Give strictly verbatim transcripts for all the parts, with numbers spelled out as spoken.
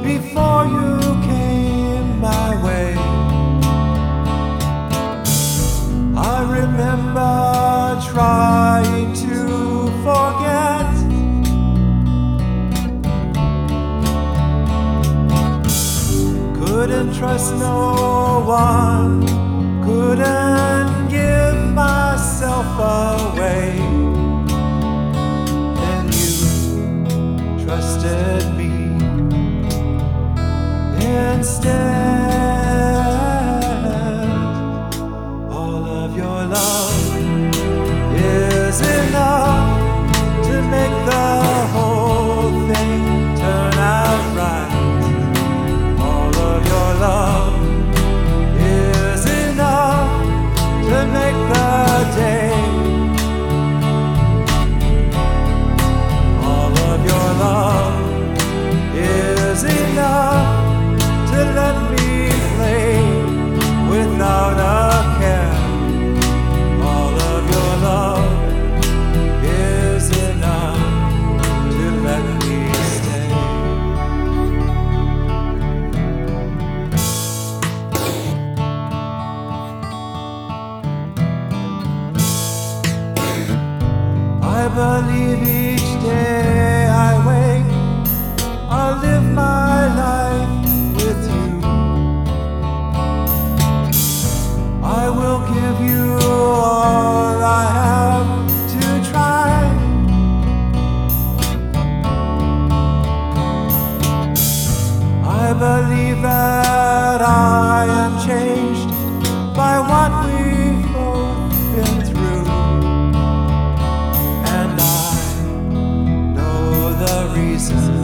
before you came my way. I remember trying to forget. Couldn't trust no one, couldn't give myself away. Then you trusted me instead. All of your love is enough to make the whole thing turn out right. All of your love is enough to make the day. All of your love is enough to let me play without a care. All of your love is enough to let me stay. I believe each day I wake, I'll live my life with you. I will give you all I have to try. I believe that I am changed by what we've both been through. And I know the reason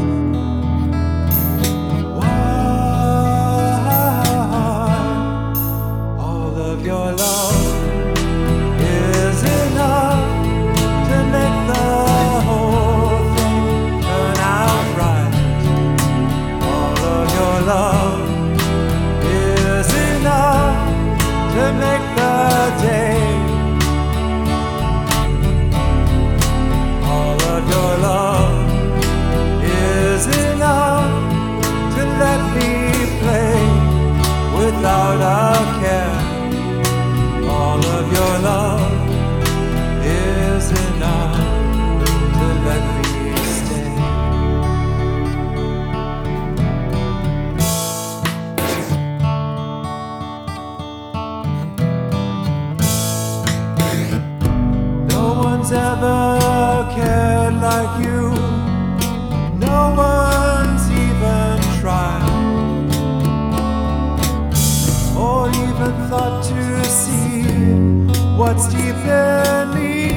your love is enough to make the whole thing turn out right. All of your love is enough to make the day. All of your love is enough to let me play without a care. All of your love is enough to let me stay. No one's ever cared like you. No one's even tried, or even thought to see what's deep in me.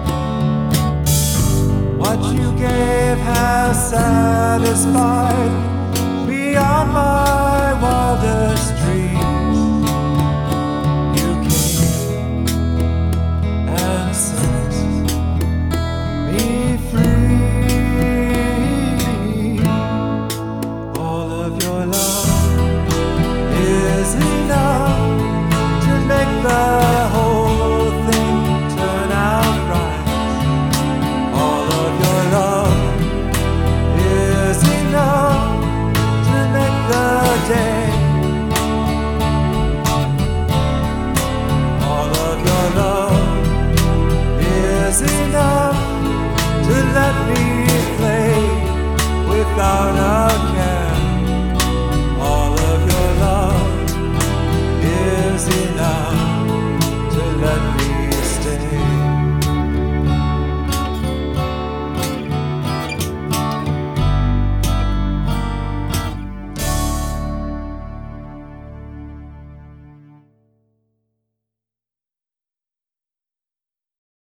What you gave has satisfied